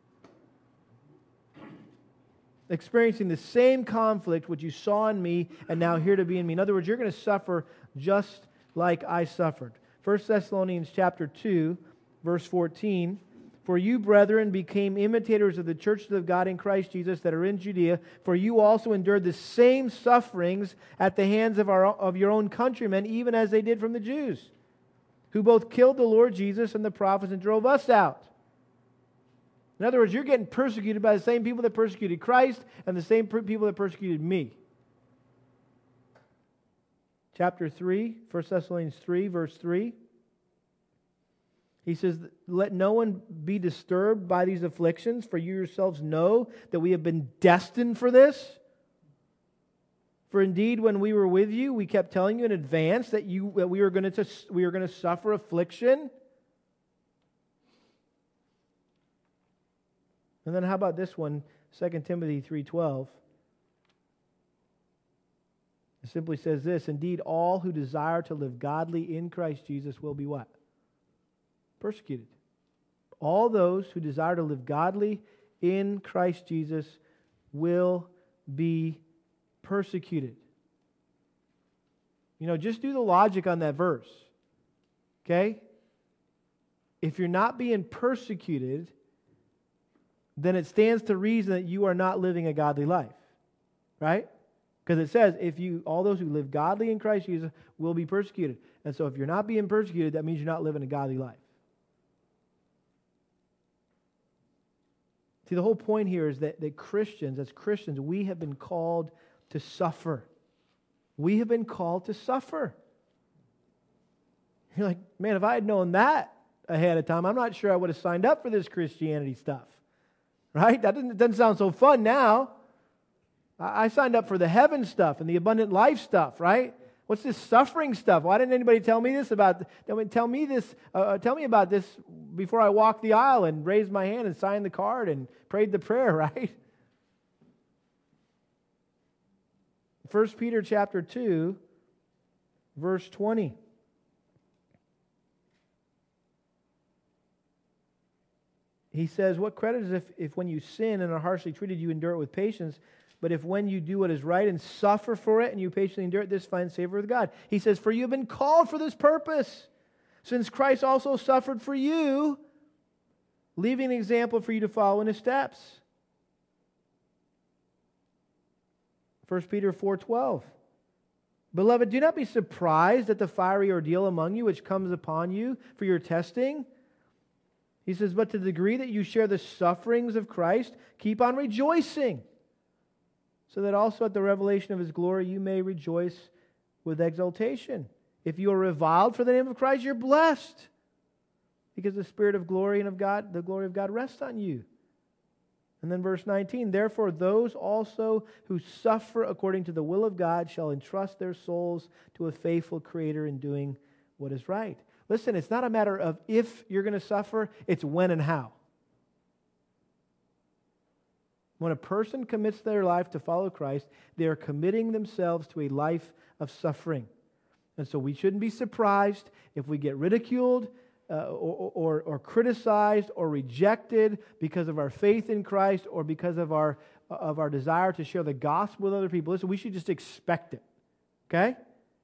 Experiencing the same conflict which you saw in me and now here to be in me. In other words, you're going to suffer just like I suffered. First Thessalonians chapter two, verse fourteen. "For you, brethren, became imitators of the churches of God in Christ Jesus that are in Judea, for you also endured the same sufferings at the hands of, our, of your own countrymen, even as they did from the Jews, who both killed the Lord Jesus and the prophets and drove us out." In other words, you're getting persecuted by the same people that persecuted Christ and the same people that persecuted me. Chapter three, First Thessalonians three, verse three. He says, "Let no one be disturbed by these afflictions, for you yourselves know that we have been destined for this. For indeed, when we were with you, we kept telling you in advance that you that we were going to we were going to suffer affliction." And then how about this one, Second Timothy three twelve. It simply says this, "Indeed, all who desire to live godly in Christ Jesus will be" what? Persecuted. All those who desire to live godly in Christ Jesus will be persecuted. You know, just do the logic on that verse. Okay? if you're not being persecuted, then it stands to reason that you are not living a godly life. Right? Because it says, if you, all those who live godly in Christ Jesus will be persecuted. And so if you're not being persecuted, that means you're not living a godly life. See, the whole point here is that, that Christians, as Christians, we have been called to suffer. We have been called to suffer. You're like, man, if I had known that ahead of time, I'm not sure I would have signed up for this Christianity stuff. Right? That doesn't, doesn't sound so fun now. I signed up for the heaven stuff and the abundant life stuff, right? What's this suffering stuff? Why didn't anybody tell me this about? Tell me this. Uh, tell me about this before I walked the aisle and raised my hand and signed the card and prayed the prayer, right? First Peter chapter two, verse twenty. He says, "What credit is if, if when you sin and are harshly treated, you endure it with patience? But if when you do what is right and suffer for it and you patiently endure it, this finds favor with God." He says, "For you have been called for this purpose, since Christ also suffered for you, leaving an example for you to follow in His steps." First Peter four twelve. "Beloved, do not be surprised at the fiery ordeal among you which comes upon you for your testing." He says, "But to the degree that you share the sufferings of Christ, keep on rejoicing, so that also at the revelation of His glory you may rejoice with exultation. If you are reviled for the name of Christ, you're blessed, because the Spirit of glory and of God, the glory of God rests on you." And then verse nineteen, "Therefore those also who suffer according to the will of God shall entrust their souls to a faithful Creator in doing what is right." Listen, it's not a matter of if you're going to suffer, it's when and how. When a person commits their life to follow Christ, they are committing themselves to a life of suffering. And so we shouldn't be surprised if we get ridiculed uh, or, or, or criticized or rejected because of our faith in Christ or because of our, of our desire to share the gospel with other people. Listen, we should just expect it. Okay?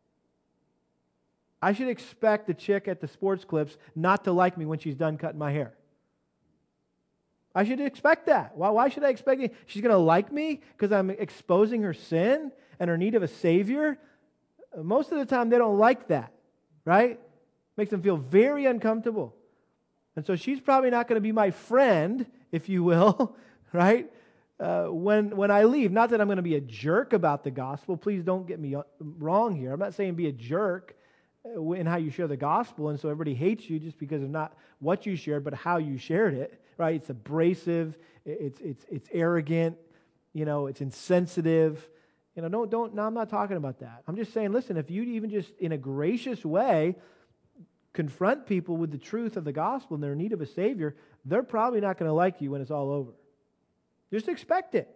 I should expect the chick at the sports clips not to like me when she's done cutting my hair. I should expect that. Why, why should I expect it? She's going to like me because I'm exposing her sin and her need of a Savior? Most of the time, they don't like that, right? Makes them feel very uncomfortable. And so she's probably not going to be my friend, if you will, right? Uh, when, when I leave. Not that I'm going to be a jerk about the gospel. Please don't get me wrong here. I'm not saying be a jerk in how you share the gospel, and so everybody hates you just because of not what you shared, but how you shared it, right? It's abrasive, it's it's it's arrogant, you know, it's insensitive. You know, don't don't. No, I'm not talking about that. I'm just saying, listen, if you even just in a gracious way confront people with the truth of the gospel and they're in need of a Savior, they're probably not going to like you when it's all over. Just expect it.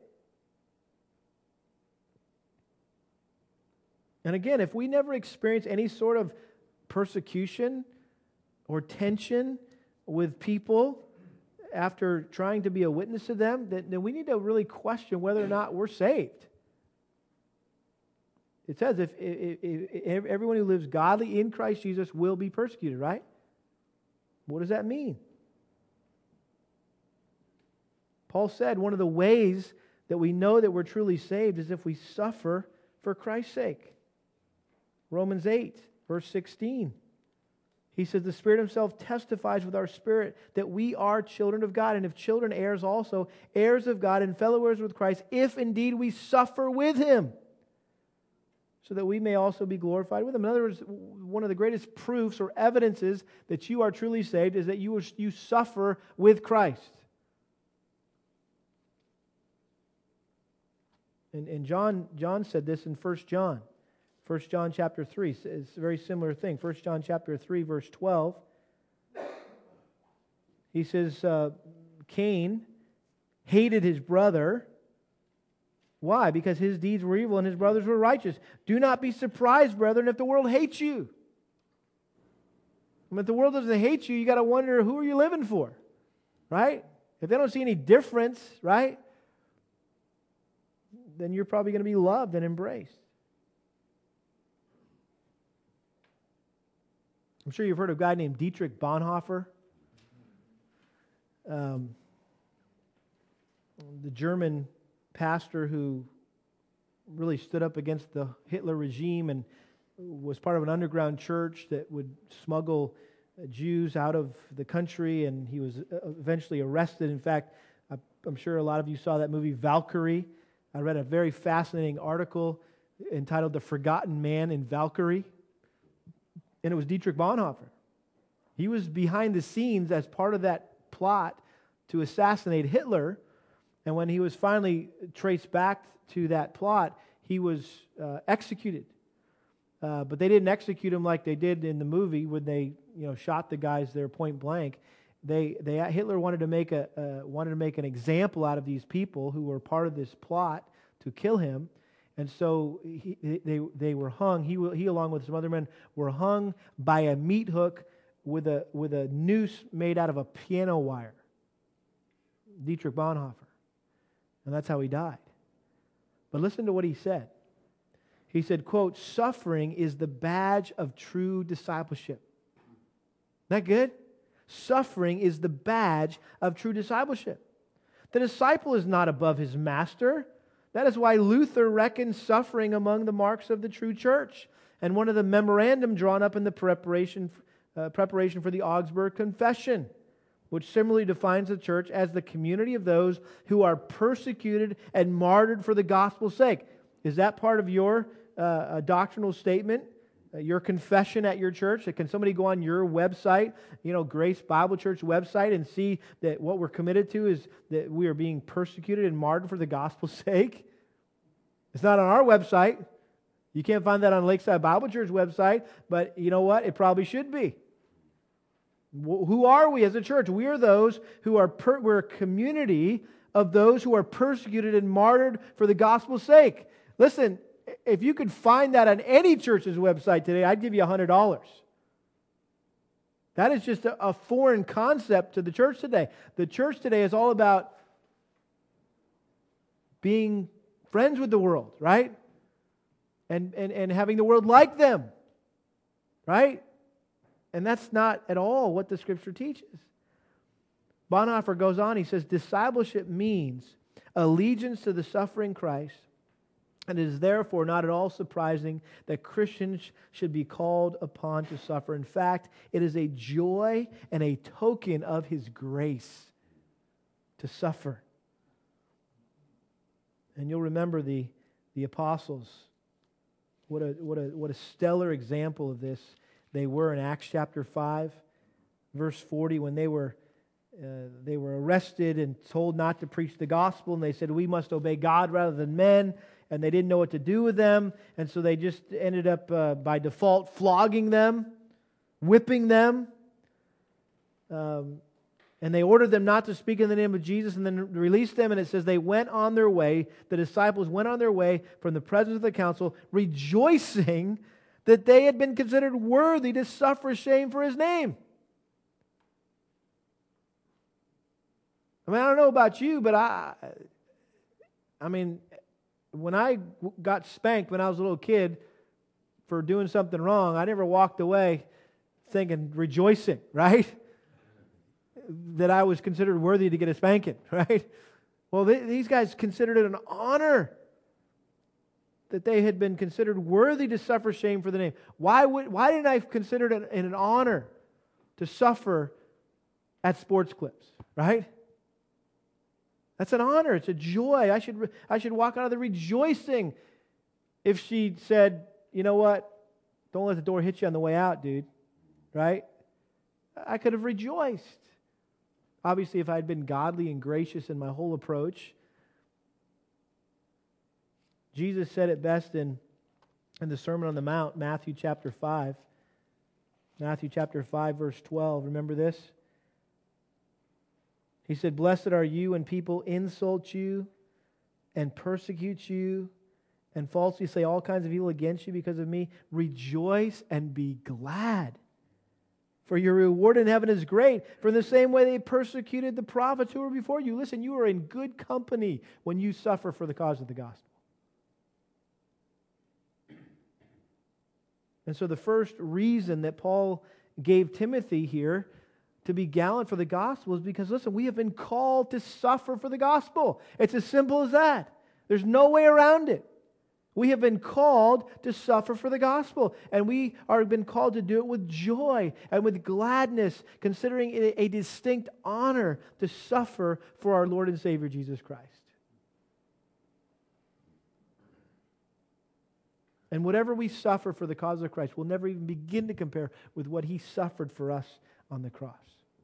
And again, if we never experience any sort of persecution or tension with people after trying to be a witness to them, then, then we need to really question whether or not we're saved. It says if, if, if everyone who lives godly in Christ Jesus will be persecuted, right? What does that mean? Paul said one of the ways that we know that we're truly saved is if we suffer for Christ's sake. Romans eight, verse sixteen. He says, "The Spirit Himself testifies with our spirit that we are children of God, and if children, heirs also, heirs of God and fellow heirs with Christ, if indeed we suffer with Him, so that we may also be glorified with Him." In other words, one of the greatest proofs or evidences that you are truly saved is that you, you suffer with Christ. And, and John, John said this in First John. First John chapter three, it's a very similar thing. First John chapter three, verse twelve. He says, uh, Cain hated his brother. Why? Because his deeds were evil and his brothers were righteous. Do not be surprised, brethren, if the world hates you. I mean, if the world doesn't hate you, you got to wonder, who are you living for? Right? If they don't see any difference, right? Then you're probably going to be loved and embraced. I'm sure you've heard of a guy named Dietrich Bonhoeffer. um, the German pastor who really stood up against the Hitler regime and was part of an underground church that would smuggle Jews out of the country, and he was eventually arrested. In fact, I'm sure a lot of you saw that movie Valkyrie. I read a very fascinating article entitled The Forgotten Man in Valkyrie, and it was Dietrich Bonhoeffer. He was behind the scenes as part of that plot to assassinate Hitler, and when he was finally traced back to that plot, he was uh, executed. Uh, but they didn't execute him like they did in the movie when they, you know, shot the guys there point blank. They, they Hitler wanted to make a uh, wanted to make an example out of these people who were part of this plot to kill him, and so he, they they were hung. He he along with some other men were hung by a meat hook with a with a noose made out of a piano wire. Dietrich Bonhoeffer, and that's how he died. But listen to what he said. He said, quote, "Suffering is the badge of true discipleship." Isn't that good? Suffering is the badge of true discipleship. The disciple is not above his master. That is why Luther reckons suffering among the marks of the true church. And one of the memorandum drawn up in the preparation, uh, preparation for the Augsburg Confession, which similarly defines the church as the community of those who are persecuted and martyred for the gospel's sake. Is that part of your uh, doctrinal statement? Your confession at your church? Can somebody go on your website, you know, Grace Bible Church website, and see that what we're committed to is that we are being persecuted and martyred for the gospel's sake? It's not on our website. You can't find that on Lakeside Bible Church website, but you know what? It probably should be. Who are we as a church? We are those who are, per- we're a community of those who are persecuted and martyred for the gospel's sake. Listen, if you could find that on any church's website today, I'd give you one hundred dollars. That is just a, a foreign concept to the church today. The church today is all about being friends with the world, right? And, and, and having the world like them, right? And that's not at all what the Scripture teaches. Bonhoeffer goes on, he says, discipleship means allegiance to the suffering Christ, and it is therefore not at all surprising that Christians should be called upon to suffer. In fact, it is a joy and a token of His grace to suffer. And you'll remember the, the apostles. What a, what, a, what a stellar example of this they were in Acts chapter five, verse forty, when they were Uh, they were arrested and told not to preach the gospel, and they said, we must obey God rather than men, and they didn't know what to do with them, and so they just ended up uh, by default flogging them, whipping them, um, and they ordered them not to speak in the name of Jesus, and then released them, and it says they went on their way, the disciples went on their way from the presence of the council, rejoicing that they had been considered worthy to suffer shame for His name. I mean, I don't know about you, but I, I mean, when I got spanked when I was a little kid for doing something wrong, I never walked away thinking, rejoicing, right? That I was considered worthy to get a spanking, right? Well, they, these guys considered it an honor that they had been considered worthy to suffer shame for the name. Why would? Why didn't I consider it an, an honor to suffer at sports clips, right? That's an honor. It's a joy. I should I should walk out of there rejoicing if she said, you know what? Don't let the door hit you on the way out, dude. Right? I could have rejoiced. Obviously, if I had been godly and gracious in my whole approach. Jesus said it best in, in the Sermon on the Mount, Matthew chapter five. Matthew chapter five, verse twelve. Remember this? He said, blessed are you when people insult you and persecute you and falsely say all kinds of evil against you because of me. Rejoice and be glad, for your reward in heaven is great. For in the same way they persecuted the prophets who were before you. Listen, you are in good company when you suffer for the cause of the gospel. And so the first reason that Paul gave Timothy here to be gallant for the gospel is because, listen, we have been called to suffer for the gospel. It's as simple as that. There's no way around it. We have been called to suffer for the gospel, and we are been called to do it with joy and with gladness, considering it a distinct honor to suffer for our Lord and Savior Jesus Christ. And whatever we suffer for the cause of Christ will never even begin to compare with what He suffered for us on the cross.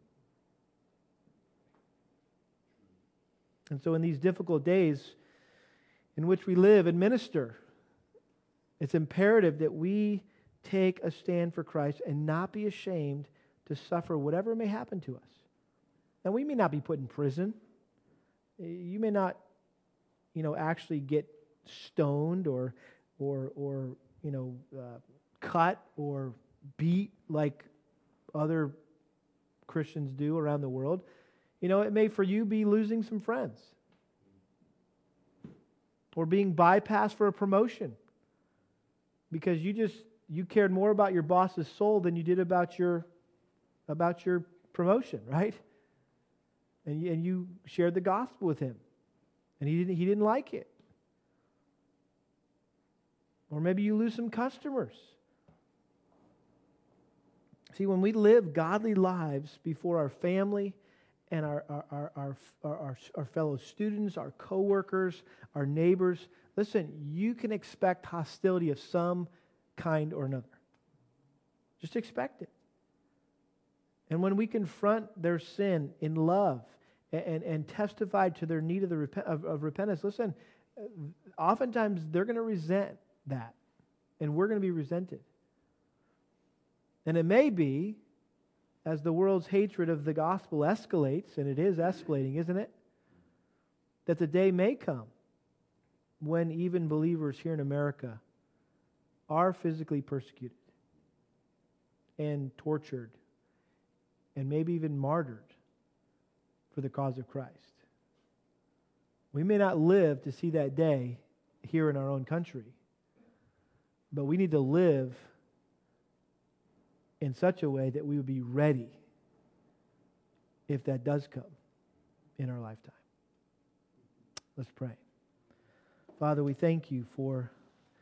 And so in these difficult days in which we live and minister, it's imperative that we take a stand for Christ and not be ashamed to suffer whatever may happen to us. Now, we may not be put in prison. You may not, you know, actually get stoned or, or, or you know, uh, cut or beat like other Christians do around the world. You know, it may for you be losing some friends or being bypassed for a promotion because you just you cared more about your boss's soul than you did about your about your promotion, right? And you, and you shared the gospel with him, and he didn't he didn't like it. Or maybe you lose some customers. See, when we live godly lives before our family and our our our our, our, our fellow students, our coworkers, our neighbors, listen, you can expect hostility of some kind or another. Just expect it. And when we confront their sin in love and, and, and testify to their need of, the rep- of, of repentance, listen, oftentimes they're going to resent that, and we're going to be resented. And it may be, as the world's hatred of the gospel escalates, and it is escalating, isn't it? That the day may come when even believers here in America are physically persecuted and tortured and maybe even martyred for the cause of Christ. We may not live to see that day here in our own country, but we need to live in such a way that we would be ready if that does come in our lifetime. Let's pray. Father, we thank you for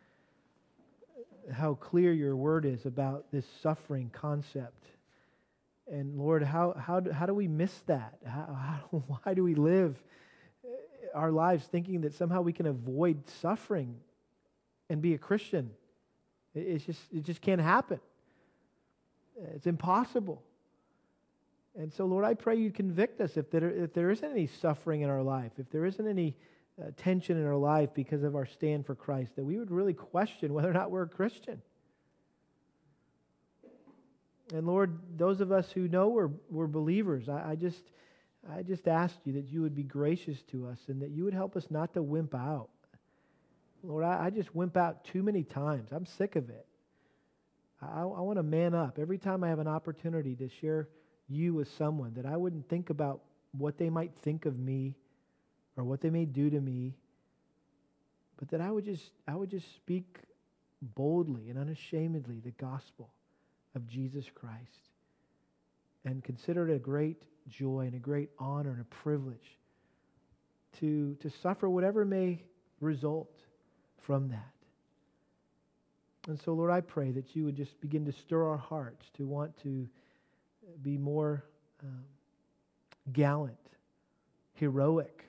how clear your word is about this suffering concept. And Lord, how how do, how do we miss that? How, how, why do we live our lives thinking that somehow we can avoid suffering and be a Christian? It, it's just it just can't happen. It's impossible. And so, Lord, I pray you convict us if there, if there isn't any suffering in our life, if there isn't any uh, tension in our life because of our stand for Christ, that we would really question whether or not we're a Christian. And Lord, those of us who know we're, we're believers, I, I just I just ask you that you would be gracious to us and that you would help us not to wimp out. Lord, I, I just wimp out too many times. I'm sick of it. I, I want to man up every time I have an opportunity to share you with someone, that I wouldn't think about what they might think of me or what they may do to me, but that I would just I would just speak boldly and unashamedly the gospel of Jesus Christ and consider it a great joy and a great honor and a privilege to, to suffer whatever may result from that. And so, Lord, I pray that you would just begin to stir our hearts to want to be more um, gallant, heroic,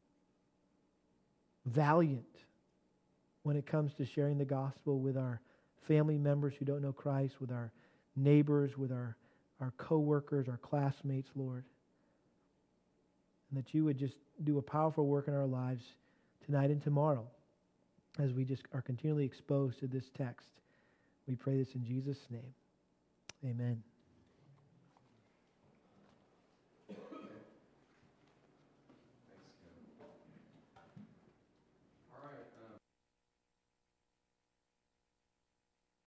valiant when it comes to sharing the gospel with our family members who don't know Christ, with our neighbors, with our, our co-workers, our classmates, Lord. And that you would just do a powerful work in our lives tonight and tomorrow as we just are continually exposed to this text. We pray this in Jesus' name. Amen.